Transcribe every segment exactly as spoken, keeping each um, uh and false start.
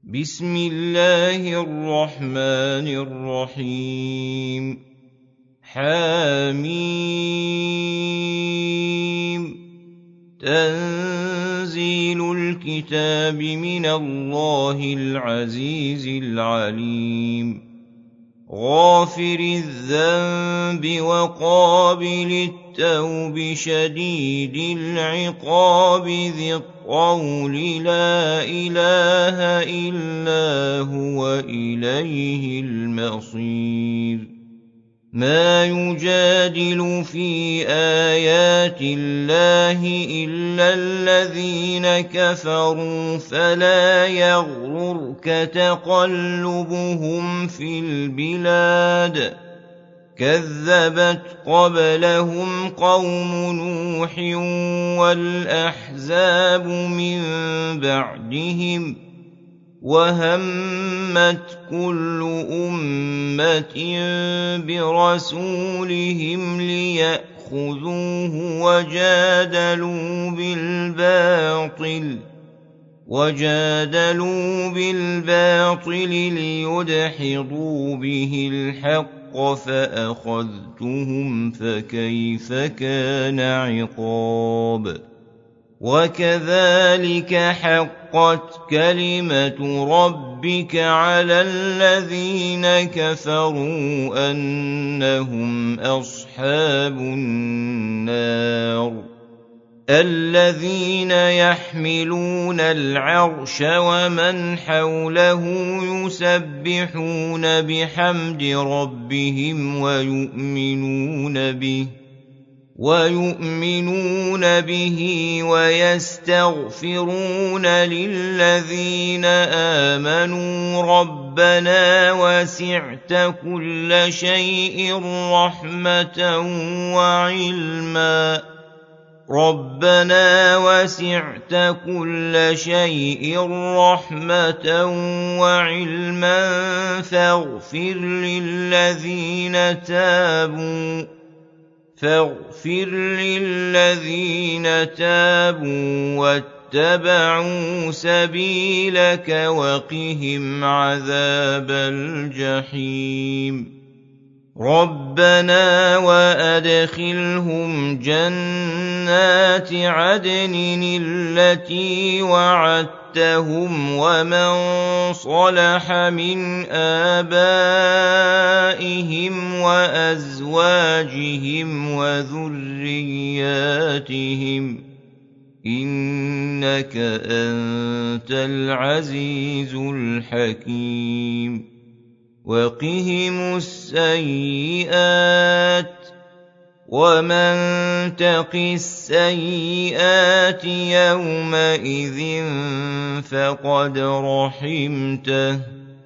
بسم الله الرحمن الرحيم حميم تنزيل الكتاب من الله العزيز العليم غافر الذنب وقابل التوب شديد العقاب ذي الطول لا إله إلا هو إليه المصير ما يجادل في آيات الله إلا الذين كفروا فلا يغررك تقلبهم في البلاد كذبت قبلهم قوم نوح والأحزاب من بعدهم وهمت كل أمة برسولهم ليأخذوه وجادلوا بالباطل وجادلوا بالباطل ليدحضوا به الحق فأخذتهم فكيف كان عقاب وكذلك حقت كلمة ربك على الذين كفروا أنهم أصحاب النار الذين يحملون العرش ومن حوله يسبحون بحمد ربهم ويؤمنون به ويؤمنون به ويستغفرون للذين آمنوا ربنا وسعت كل شيء رحمة وعلما ربنا وسعت كل شيء رحمة وعلما فاغفر للذين تابوا فاغفر للذين تابوا واتبعوا سبيلك وقهم عذاب الجحيم ربنا وأدخلهم جنات عدن التي وعدتهم ومن صلح من آبائهم وأزواجهم وذرياتهم إنك أنت العزيز الحكيم وقهم السيئات ومن تق السيئات يومئذ فقد رحمته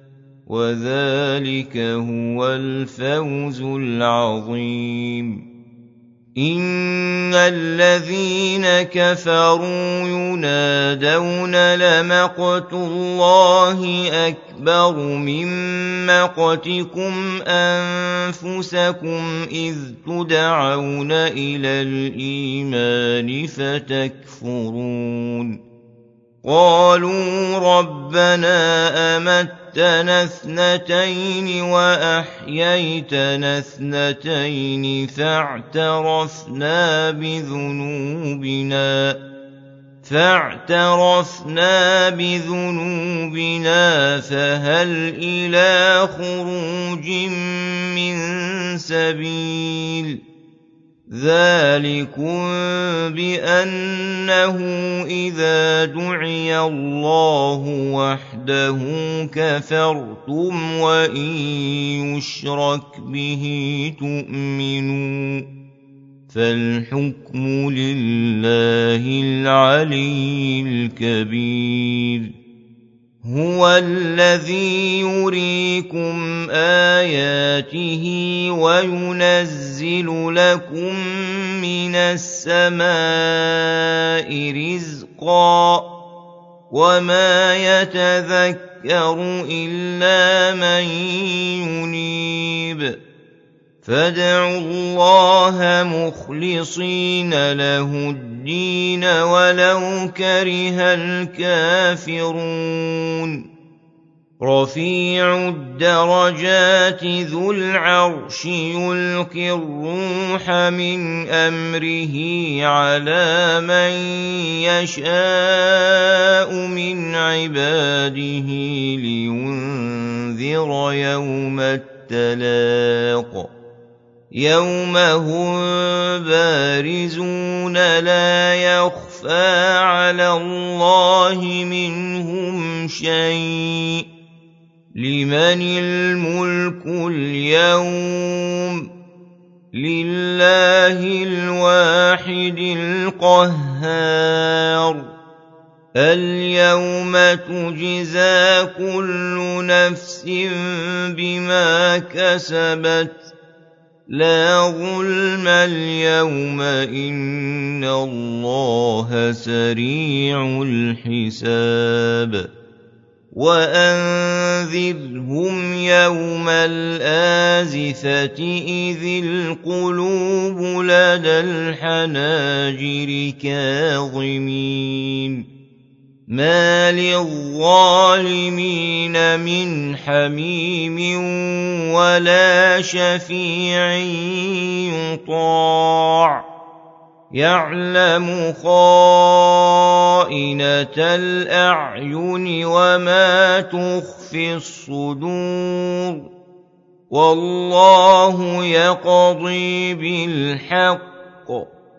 وذلك هو الفوز العظيم إن الذين كفروا ينادون لمقت الله أكبر من مقتكم أنفسكم إذ تدعون إلى الإيمان فتكفرون قالوا ربنا أمتنا اثنتين وأحييتنا اثنتين فاعترفنا بذنوبنا فاعترفنا بذنوبنا فهل إلى خروج من سبيل ذلكم بأنه إذا دعي الله وحده كفرتم وإن يشرك به تؤمنوا فالحكم لله العلي الكبير هو الذي يريكم آياته وينزل لكم من السماء رزقا وما يتذكر إلا من ينيب فادعوا الله مخلصين له الدين ولو كره الكافرون رفيع الدرجات ذو العرش يلقي الروح من أمره على من يشاء من عباده لينذر يوم التلاق يوم هم بارزون لا يخفى على الله منهم شيء لمن الملك اليوم لله الواحد القهار اليوم تجزى كل نفس بما كسبت لا ظلم اليوم إن الله سريع الحساب وأنذرهم يوم الآزفة إذ القلوب لدى الحناجر كاظمين ما للظالمين من حميم ولا شفيع يطاع يعلم خائنة الأعين وما تخفي الصدور والله يقضي بالحق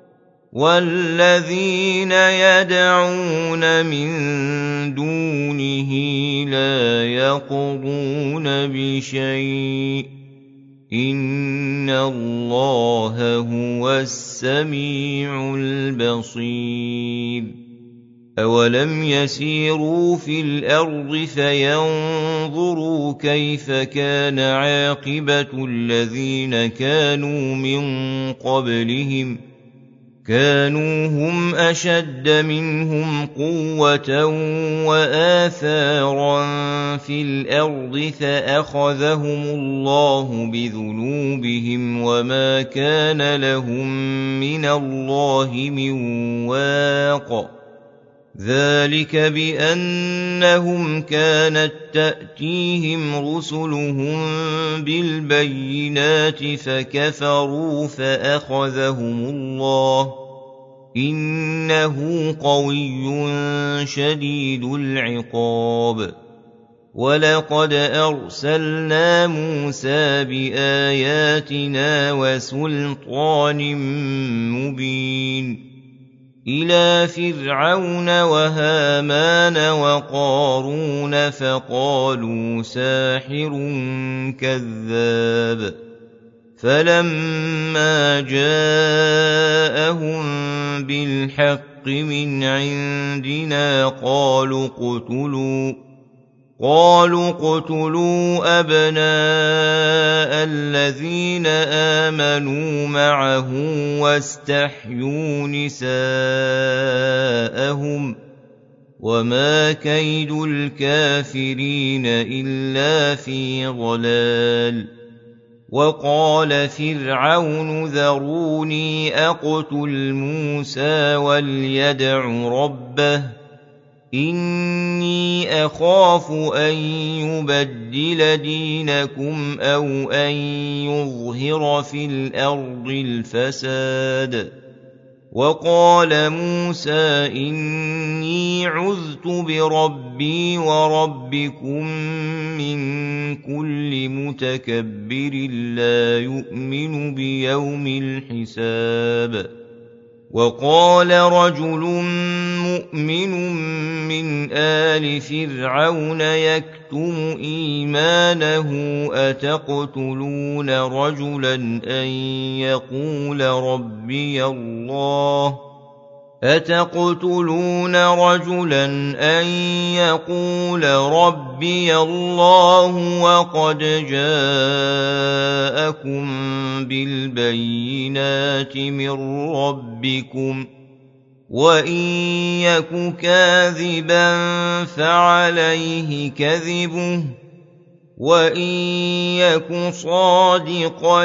والذين يدعون من دونه لا يقضون بشيء إن الله هو السميع البصير أولم يسيروا في الأرض فينظروا كيف كان عاقبة الذين كانوا من قبلهم كانوا هم أشد منهم قوة وآثارا في الأرض فأخذهم الله بذنوبهم وما كان لهم من الله من واق ذلك بأنهم كانت تأتيهم رسلهم بالبينات فكفروا فأخذهم الله إنه قوي شديد العقاب ولقد أرسلنا موسى بآياتنا وسلطان مبين إلى فرعون وهامان وقارون فقالوا ساحر كذاب فلما جاءهم بالحق من عندنا قالوا اقتلوا قالوا اقتلوا أبناء الذين آمنوا معه واستحيوا نساءهم وما كيد الكافرين إلا في ضلال وقال فرعون ذروني أقتل موسى وليدع ربه إني أخاف أن يبدل دينكم أو أن يظهر في الأرض الفساد وقال موسى إني عذت بربي وربكم من كل متكبر لا يؤمن بيوم الحساب وقال رجل مؤمن من آل فرعون يكتم إيمانه أتقتلون رجلا أن يقول ربي الله أتقتلون رجلا أن يقول ربي الله وقد جاءكم بالبينات من ربكم وإن يك كاذبا فعليه كذبه وإن يك صادقا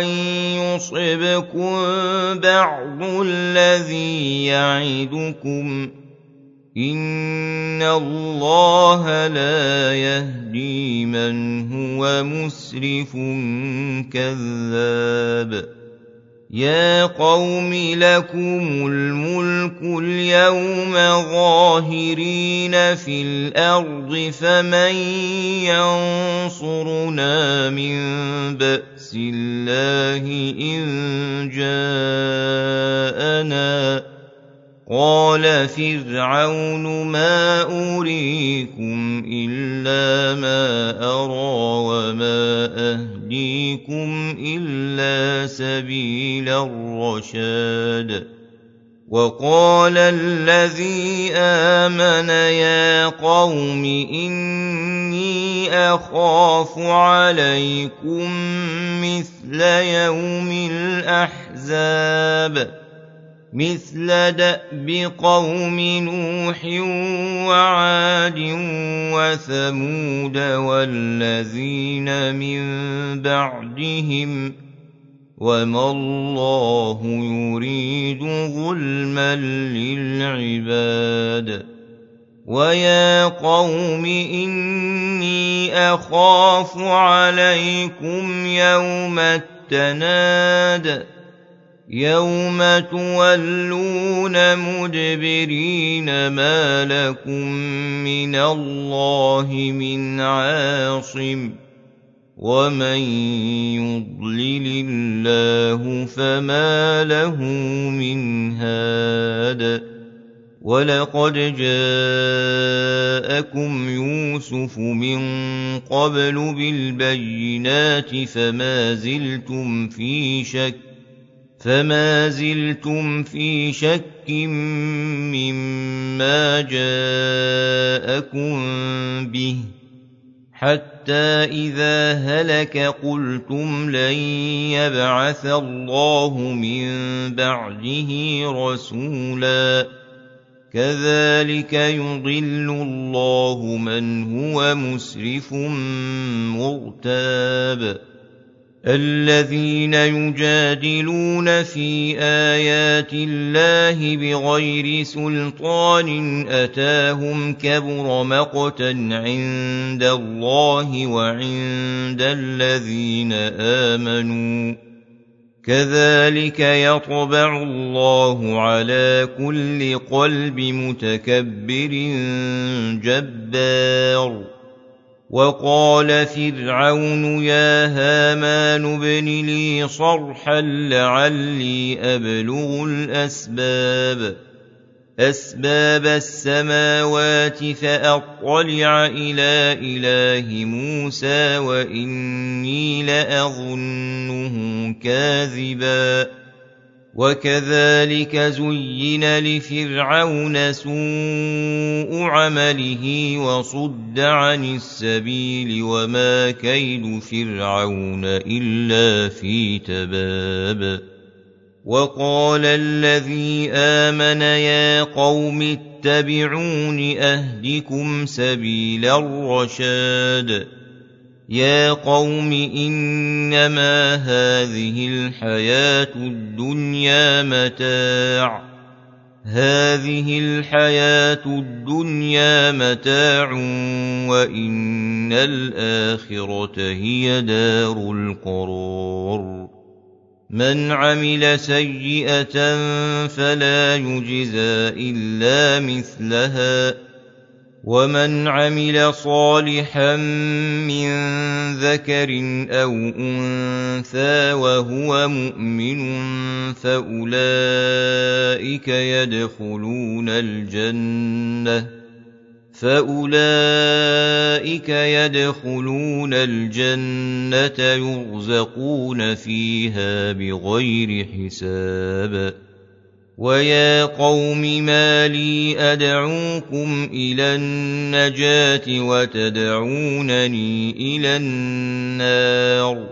يصبكم بعض الذي يعدكم إن الله لا يهدي من هو مسرف كذاب يا قوم لكم الملك اليوم ظاهرين في الأرض فمن ينصرنا من بأس الله إن جاءنا قال فرعون ما أريكم إلا ما أرى وما أهديكم إلا سبيل الرشاد وقال الذي آمن يا قوم إني أخاف عليكم مثل يوم الأحزاب مثل دأب قوم نوح وعاد وثمود والذين من بعدهم وما الله يريد ظلما للعباد ويا قوم إني أخاف عليكم يوم التناد يوم تولون مدبرين ما لكم من الله من عاصم ومن يضلل الله فما له من هاد ولقد جاءكم يوسف من قبل بالبينات فما زلتم في شك فما زلتم في شك مما جاءكم به حتى إذا هلك قلتم لن يبعث الله من بعده رسولا كذلك يضل الله من هو مسرف مرتاب الذين يجادلون في آيات الله بغير سلطان أتاهم كبر مقتا عند الله وعند الذين آمنوا كذلك يطبع الله على كل قلب متكبر جبار وقال فرعون يا هامان ابن لي صرحا لعلي أبلغ الأسباب أسباب السماوات فأطلع إلى إله موسى وإني لأظنه كاذبا وكذلك زين لفرعون سوء عمله وصد عن السبيل وما كيد فرعون إلا في تباب وقال الذي آمن يا قوم اتبعون أهدكم سبيل الرشاد يا قوم إنما هذه الحياة الدنيا متاع هذه الحياة الدنيا متاع وإن الآخرة هي دار القرار من عمل سيئة فلا يجزى إلا مثلها ومن عمل صالحا من ذكر أو أنثى وهو مؤمن فأولئك يدخلون الجنة فأولئك يدخلون الجنة يرزقون فيها بغير حساب ويا قوم ما لي أدعوكم إلى النجاة وتدعونني إلى النار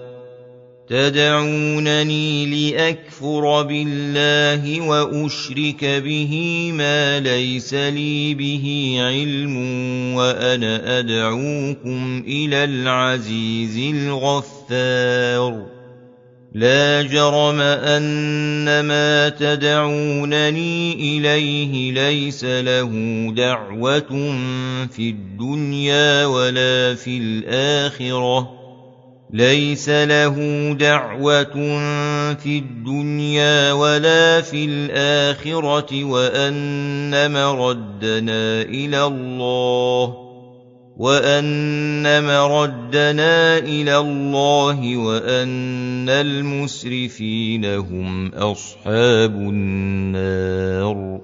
تدعونني لأكفر بالله وأشرك به ما ليس لي به علم وأنا أدعوكم إلى العزيز الغفار لا جرم أن ما تدعونني إليه ليس له دعوة في الدنيا ولا في الآخرة ليس له دعوة في الدنيا ولا في الآخرة وأن مردنا إلى الله وأن مردنا إلى الله وأن المسرفين هم أصحاب النار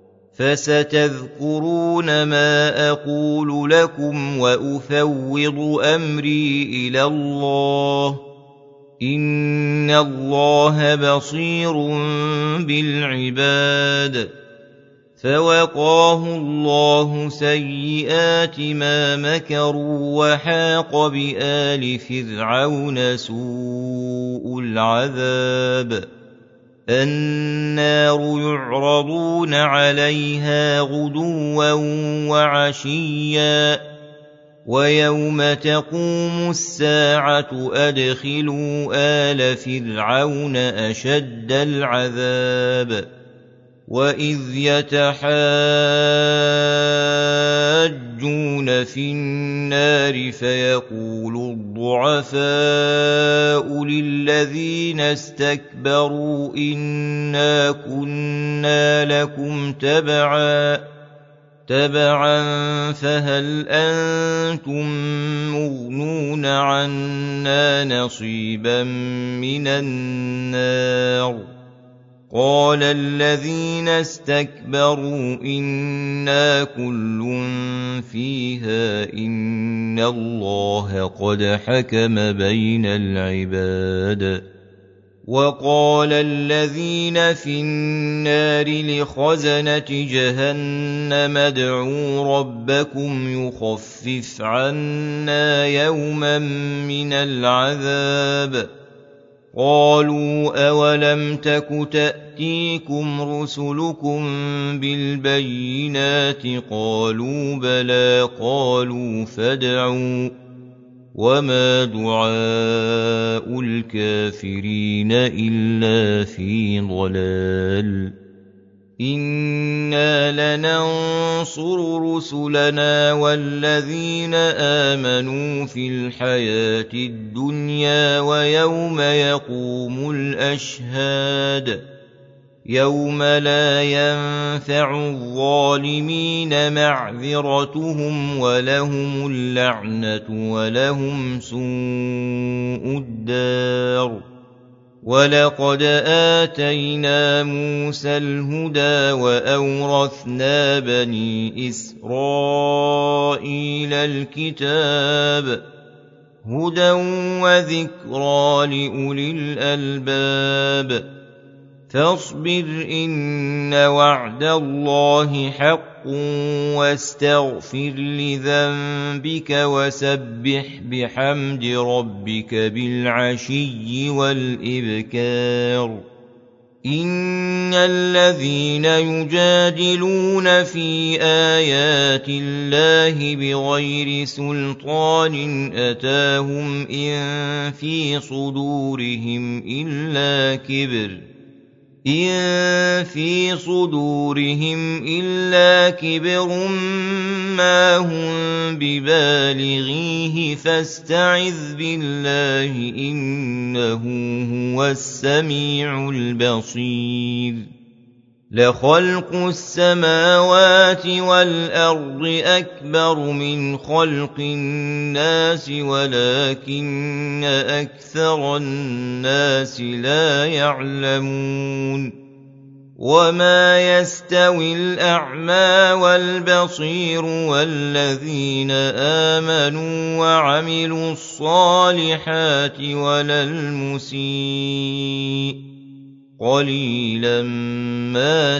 فستذكرون ما أقول لكم وأفوض أمري إلى الله إن الله بصير بالعباد فوقاه الله سيئات ما مكروا وحاق بآل فرعون سوء العذاب النار يعرضون عليها غدوا وعشيا ويوم تقوم الساعة أدخلوا آل فرعون أشد العذاب وإذ يتحاجون في النار فيقول الضعفاء للذين استكبروا إنا كنا لكم تبعا تبعا فهل أنتم مغنون عنا نصيبا من النار قال الذين استكبروا إنا كل فيها إن الله قد حكم بين العباد وقال الذين في النار لخزنة جهنم ادعوا ربكم يخفف عنا يوما من العذاب قالوا أولم تك تأتيكم رسلكم بالبينات قالوا بلى قالوا فادعوا وما دعاء الكافرين إلا في ضلال إنا لننصر رسلنا والذين آمنوا في الحياة الدنيا ويوم يقوم الأشهاد يوم لا ينفع الظالمين معذرتهم ولهم اللعنة ولهم سوء الدار ولقد آتينا موسى الهدى وأورثنا بني إسرائيل الكتاب هدى وذكرى لأولي الألباب فاصبر إن وعد الله حق واستغفر لذنبك وسبح بحمد ربك بالعشي والإبكار إن الذين يجادلون في آيات الله بغير سلطان أتاهم إن في صدورهم إلا كبر إن في صدورهم إلا كبر ما هم ببالغيه فاستعذ بالله إنه هو السميع البصير لخلق السماوات والأرض أكبر من خلق الناس ولكن أكثر الناس لا يعلمون وما يستوي الأعمى والبصير والذين آمنوا وعملوا الصالحات ولا المسيء قليلا ما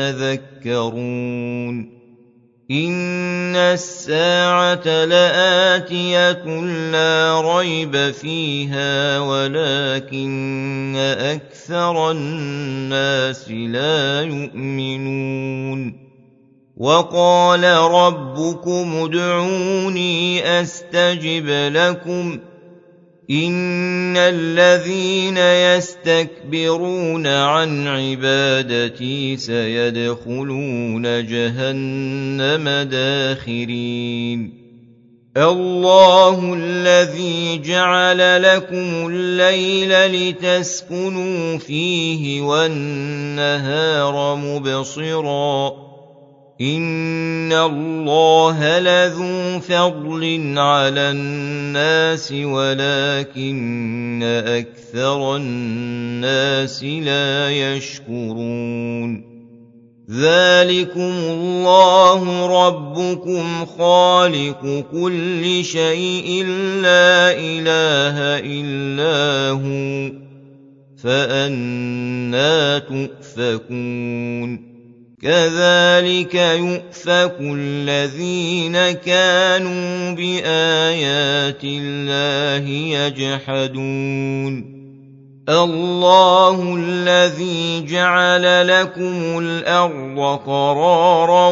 تتذكرون إن الساعة لآتية لا ريب فيها ولكن أكثر الناس لا يؤمنون وقال ربكم ادعوني أستجب لكم إن الذين يستكبرون عن عبادتي سيدخلون جهنم داخرين الله الذي جعل لكم الليل لتسكنوا فيه والنهار مبصرا إن الله لذو فضل على الناس ولكن أكثر الناس لا يشكرون ذلكم الله ربكم خالق كل شيء لا إله إلا هو فأنى تؤفكون كذلك يؤفك الذين كانوا بآيات الله يجحدون الله الذي جعل لكم الأرض قرارا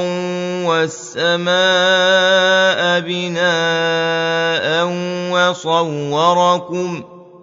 والسماء بناء وصوركم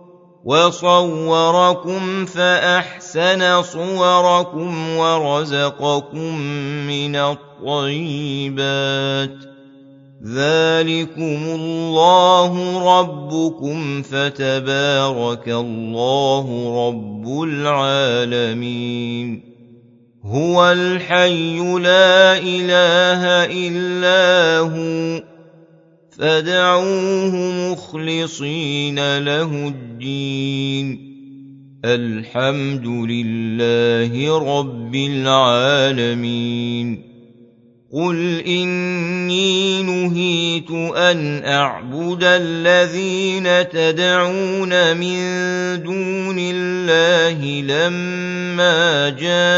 وصوركم فأحسن صوركم ورزقكم من الطيبات ذلكم الله ربكم فتبارك الله رب العالمين هو الحي لا إله إلا هو فادعوه مخلصين له الدين الحمد لله رب العالمين قل إني نهيت أن أعبد الذين تدعون من دون الله لما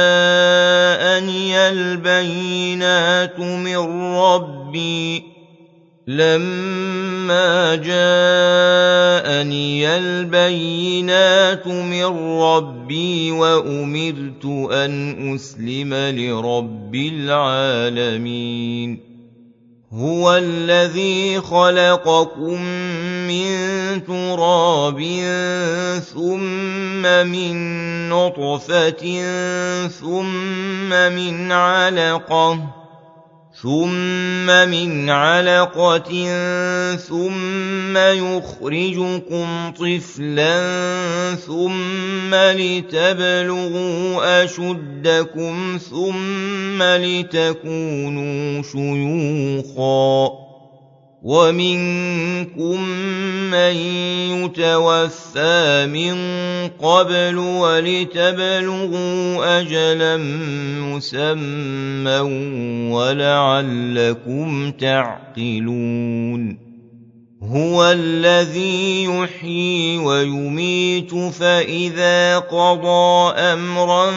جاءني البينات من ربي لما جاءني البينات من ربي وأمرت أن أسلم لرب العالمين هو الذي خلقكم من تراب ثم من نطفة ثم من علقة ثم من علقة ثم يخرجكم طفلا ثم لتبلغوا أشدكم ثم لتكونوا شيوخا ومنكم من يتوفى من قبل ولتبلغوا أجلا مسمى ولعلكم تعقلون هو الذي يحيي ويميت فإذا قضى أمرا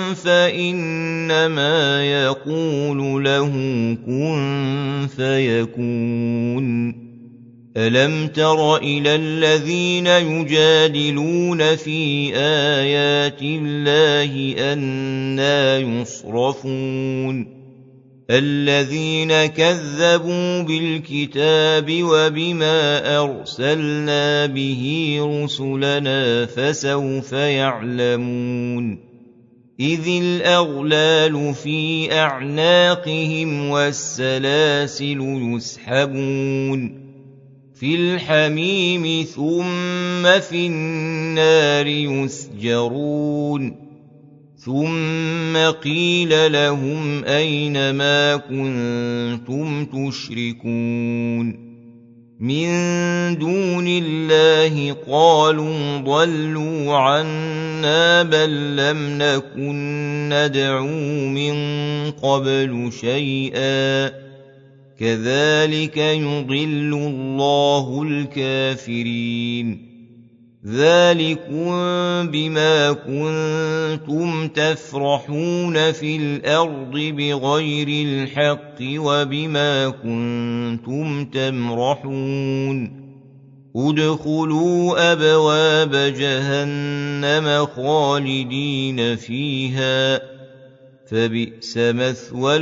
فإنما يقول له كن فيكون ألم تر إلى الذين يجادلون في آيات الله أنى يصرفون الذين كذبوا بالكتاب وبما أرسلنا به رسلنا فسوف يعلمون إذ الأغلال في أعناقهم والسلاسل يسحبون في الحميم ثم في النار يسجرون ثم قيل لهم أين ما كنتم تشركون من دون الله قالوا ضلوا عنا بل لم نكن ندعو من قبل شيئا كذلك يضل الله الكافرين ذلكم بما كنتم تفرحون في الأرض بغير الحق وبما كنتم تمرحون ادخلوا أبواب جهنم خالدين فيها فبئس مثوى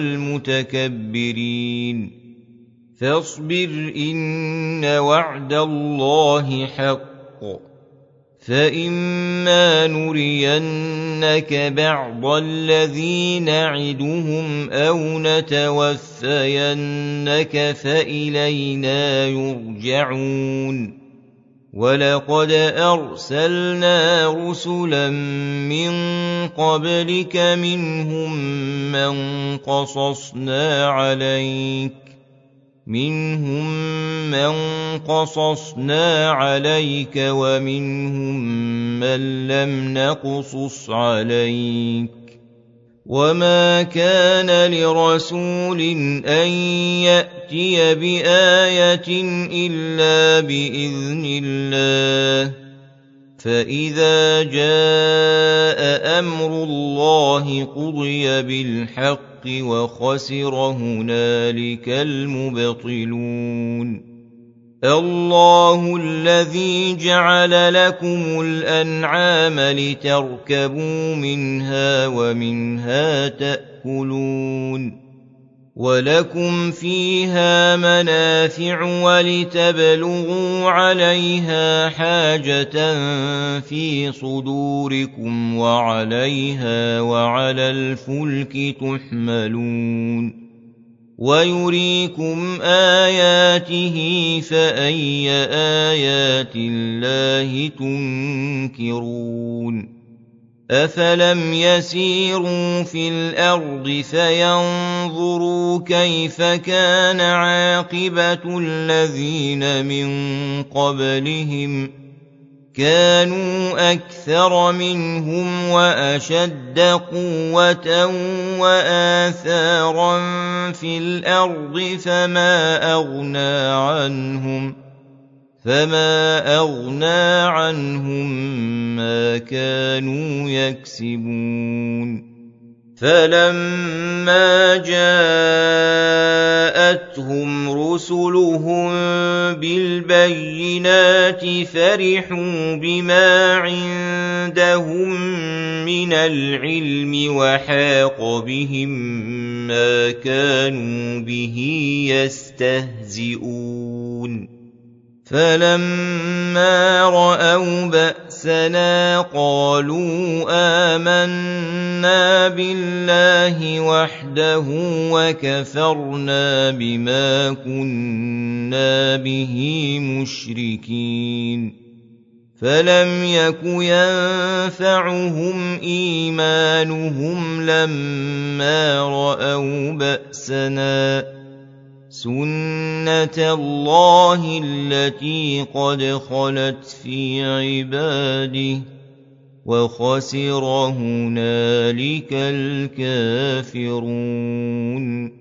المتكبرين فاصبر إن وعد الله حق فإما نرينك بعض الذي نعدهم أو نتوفينك فإلينا يرجعون ولقد أرسلنا رسلا من قبلك منهم من قصصنا عليك منهم من قصصنا عليك ومنهم من لم نقصص عليك وما كان لرسول أن يأتي بآية إلا بإذن الله فإذا جاء أمر الله قضي بالحق وخسر هنالك المبطلون الله الذي جعل لكم الأنعام لتركبوا منها ومنها تأكلون ولكم فيها منافع ولتبلغوا عليها حاجة في صدوركم وعليها وعلى الفلك تحملون ويريكم آياته فأي آيات الله تنكرون أفلم يسيروا في الأرض فينظروا كيف كان عاقبة الذين من قبلهم كانوا أكثر منهم وأشد قوة وآثارا في الأرض فما أغنى عنهم فما أغنى عنهم ما كانوا يكسبون فلما جاءتهم رسلهم بالبينات فرحوا بما عندهم من العلم وحاق بهم ما كانوا به يستهزئون فلما رأوا بأسنا قالوا آمنا بالله وحده وكفرنا بما كنا به مشركين فلم يك ينفعهم إيمانهم لما رأوا بأسنا سنة الله التي قد خلت في عباده وخسر هنالك الكافرون